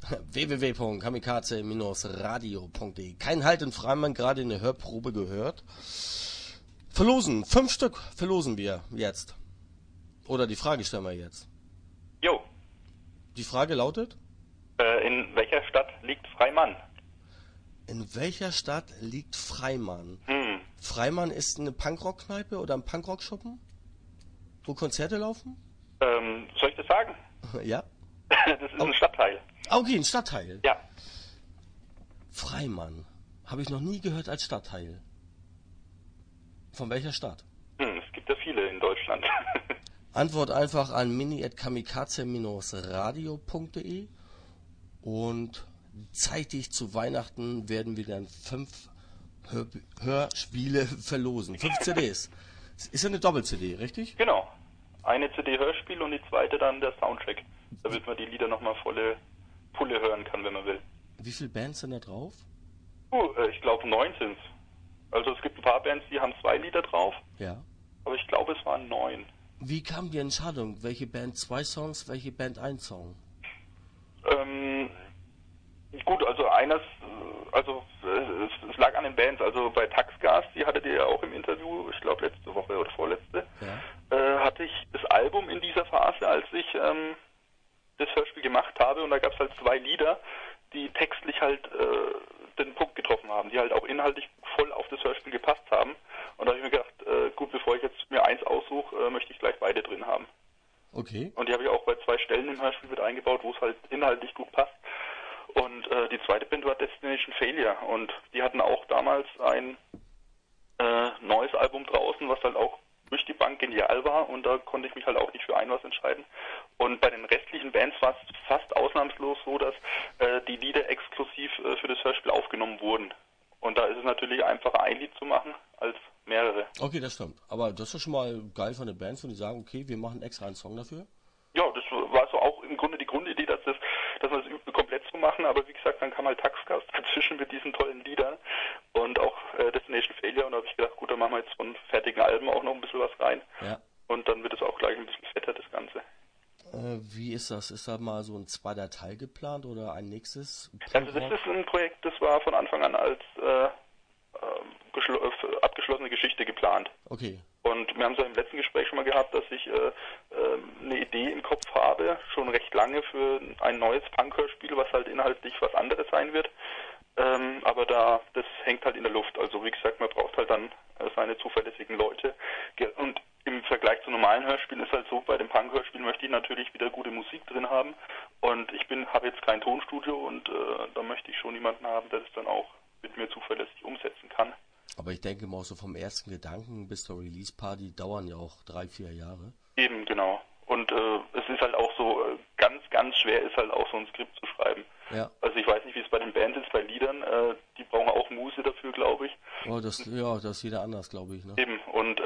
www.kamikaze-radio.de. Kein Halt in Freimann, gerade in der Hörprobe gehört. Verlosen, 5 Stück verlosen wir jetzt. Oder die Frage stellen wir jetzt. Jo. Die Frage lautet? In welcher Stadt liegt Freimann? In welcher Stadt liegt Freimann? Freimann ist eine Punkrock-Kneipe oder ein Punkrock-Schuppen? Wo Konzerte laufen? Soll ich das sagen? Ja. Das ist ein Stadtteil. Okay, ein Stadtteil. Ja. Freimann. Habe ich noch nie gehört als Stadtteil. Von welcher Stadt? Es gibt ja viele in Deutschland. Antwort einfach an mini@kamikaze-radio.de und zeitig zu Weihnachten werden wir dann 5 Hörspiele verlosen. 5 CDs. Ist ja eine Doppel-CD, richtig? Genau. Eine CD Hörspiel und die zweite dann der Soundtrack. Damit man die Lieder nochmal volle Pulle hören kann, wenn man will. Wie viele Bands sind da drauf? Ich glaube 9 sind's. Also es gibt ein paar Bands, die haben 2 Lieder drauf. Ja. Aber ich glaube, es waren 9. Wie kam die Entscheidung? Welche Band 2 Songs, welche Band 1 Song? Gut, also es lag an den Bands. Also bei Taxgas, die hattet ihr ja auch im Interview, ich glaube letzte Woche oder vorletzte, hatte ich das Album in dieser Phase, als ich das Hörspiel gemacht habe, und da gab es halt 2 Lieder, die textlich halt den Punkt getroffen haben, die halt auch inhaltlich voll auf das Hörspiel gepasst haben. Und da habe ich mir gedacht, gut, bevor ich jetzt mir eins aussuche, möchte ich gleich beide drin haben. Okay. Und die habe ich auch bei 2 Stellen im Hörspiel mit eingebaut, wo es halt inhaltlich gut passt. Und die zweite Band war Destination Failure, und die hatten auch damals ein neues Album draußen, was halt auch durch die Bank genial war, und da konnte ich mich halt auch nicht für ein was entscheiden. Und bei den restlichen Bands war es fast ausnahmslos so, dass die Lieder exklusiv für das Hörspiel aufgenommen wurden. Und da ist es natürlich einfacher, ein Lied zu machen als mehrere. Okay, das stimmt. Aber das ist schon mal geil von den Bands, und die sagen, okay, wir machen extra einen Song dafür. Ja, das war so auch im Grunde die Grundidee, dass wir das komplett so machen, aber wie gesagt, dann kam halt Taxgas dazwischen mit diesen tollen Liedern und auch Destination Failure, und da habe ich gedacht, gut, dann machen wir jetzt von fertigen Alben auch noch ein bisschen was rein. Ja. Und dann wird es auch gleich ein bisschen fetter, das Ganze. Wie ist das? Ist da mal so ein zweiter Teil geplant oder ein nächstes? Also das ist ein Projekt, das war von Anfang an als abgeschlossene Geschichte geplant. Okay. Und wir haben es ja im letzten Gespräch schon mal gehabt, dass ich eine Idee im Kopf habe, schon recht lange, für ein neues Punk-Hörspiel, was halt inhaltlich was anderes sein wird. Aber das hängt halt in der Luft. Also wie gesagt, man braucht halt dann seine zuverlässigen Leute. Und im Vergleich zu normalen Hörspielen ist halt so, bei dem Punk-Hörspiel möchte ich natürlich wieder gute Musik drin haben. Und ich habe jetzt kein Tonstudio, und da möchte ich schon jemanden haben, der das dann auch mit mir zuverlässig umsetzen kann. Aber ich denke mal, so vom ersten Gedanken bis zur Release-Party dauern ja auch 3-4 Jahre. Eben, genau. Und es ist halt auch so, ganz, ganz schwer ist halt auch so ein Skript zu schreiben. Ja. Also ich weiß nicht, wie es bei den Bands ist, bei Liedern, die brauchen auch Muße dafür, glaube ich. Oh, das ist jeder anders, glaube ich. Ne? Eben, und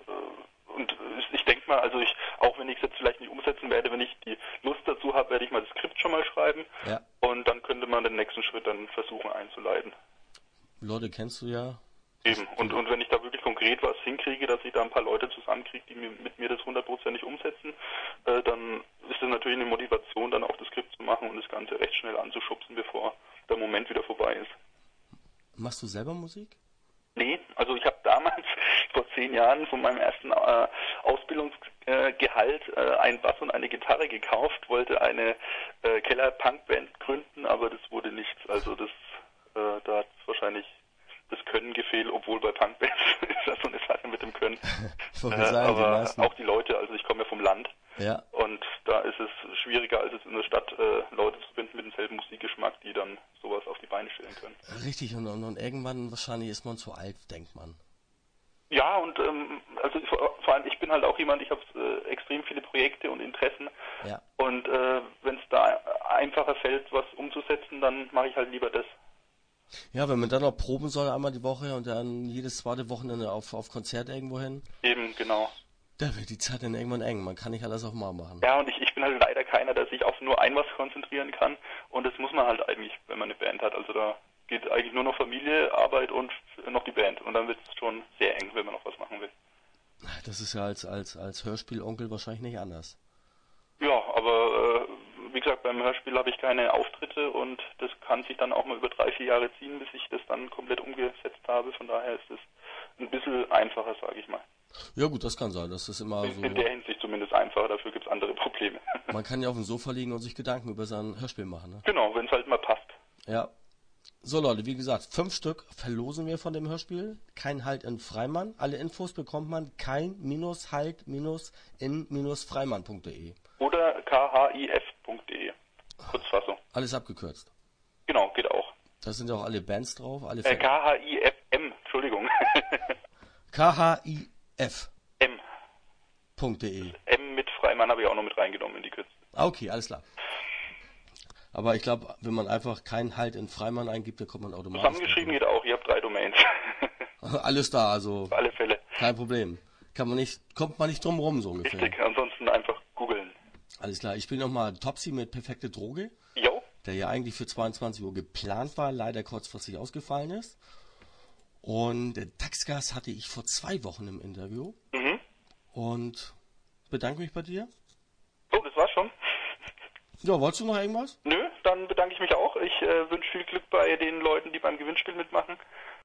ich denke mal, also auch wenn ich es jetzt vielleicht nicht umsetzen werde, wenn ich die Lust dazu habe, werde ich mal das Skript schon mal schreiben. Ja. Und dann könnte man den nächsten Schritt dann versuchen einzuleiten. Leute kennst du ja. Eben, und wenn ich da wirklich konkret was hinkriege, dass ich da ein paar Leute zusammenkriege, die mit mir das 100% umsetzen, dann ist das natürlich eine Motivation, dann auch das Skript zu machen und das Ganze recht schnell anzuschubsen, bevor der Moment wieder vorbei ist. Machst du selber Musik? Nee, also ich habe damals vor 10 Jahren von meinem ersten Ausbildungsgehalt einen Bass und eine Gitarre gekauft, wollte eine Keller-Punk-Band gründen, aber das wurde nichts. Also da hat es wahrscheinlich das Können gefehlt, obwohl bei Punkbands ist das so eine Sache mit dem Können. Aber auch die Leute, also ich komme ja vom Land, ja. Und da ist es schwieriger, als es in der Stadt Leute zu finden mit demselben Musikgeschmack, die dann sowas auf die Beine stellen können. Richtig, und irgendwann wahrscheinlich ist man zu alt, denkt man. Ja, und also vor allem, ich bin halt auch jemand, ich habe extrem viele Projekte und Interessen. Ja. Und wenn es da einfacher fällt, was umzusetzen, dann mache ich halt lieber das. Ja, wenn man dann noch proben soll einmal die Woche und dann jedes zweite Wochenende auf Konzert irgendwo hin. Eben, genau. Da wird die Zeit dann irgendwann eng. Man kann nicht alles auf mal machen. Ja, und ich bin halt leider keiner, der sich auf nur ein was konzentrieren kann. Und das muss man halt eigentlich, wenn man eine Band hat. Also da geht eigentlich nur noch Familie, Arbeit und noch die Band. Und dann wird es schon sehr eng, wenn man noch was machen will. Das ist ja als Hörspielonkel wahrscheinlich nicht anders. Ja, aber wie gesagt, beim Hörspiel Hörspiel habe ich keine Auftritte und das kann sich dann auch mal über 3-4 Jahre ziehen, bis ich das dann komplett umgesetzt habe. Von daher ist es ein bisschen einfacher, sage ich mal. Ja gut, das kann sein. Das ist immer so. In der Hinsicht zumindest einfacher, dafür gibt es andere Probleme. Man kann ja auf dem Sofa liegen und sich Gedanken über sein Hörspiel machen. Ne? Genau, wenn es halt mal passt. Ja. So Leute, wie gesagt, 5 Stück verlosen wir von dem Hörspiel. Kein Halt in Freimann. Alle Infos bekommt man kein-halt-in-freimann.de. Oder khif.de. Kurzfassung. Alles abgekürzt. Genau, geht auch. Da sind ja auch alle Bands drauf. Alle KHIFM, Entschuldigung. KHIF.de. M mit Freimann habe ich auch noch mit reingenommen in die Kürze. Okay, alles klar. Aber ich glaube, wenn man einfach keinen Halt in Freimann eingibt, dann kommt man automatisch. Zusammengeschrieben geht auch, ich habe 3 Domains. Alles da, also. Auf alle Fälle. Kein Problem. Kommt man nicht drum rum, so ungefähr. Richtig, ansonsten einfach googeln. Alles klar, ich spiele nochmal Topsy mit Perfekte Droge. Jo. Der ja eigentlich für 22 Uhr geplant war, leider kurzfristig ausgefallen ist. Und Taxgas hatte ich vor 2 Wochen im Interview. Mhm. Und bedanke mich bei dir. Oh, das war's schon. Ja, wolltest du noch irgendwas? Nö, dann bedanke ich mich auch. Ich wünsche viel Glück bei den Leuten, die beim Gewinnspiel mitmachen.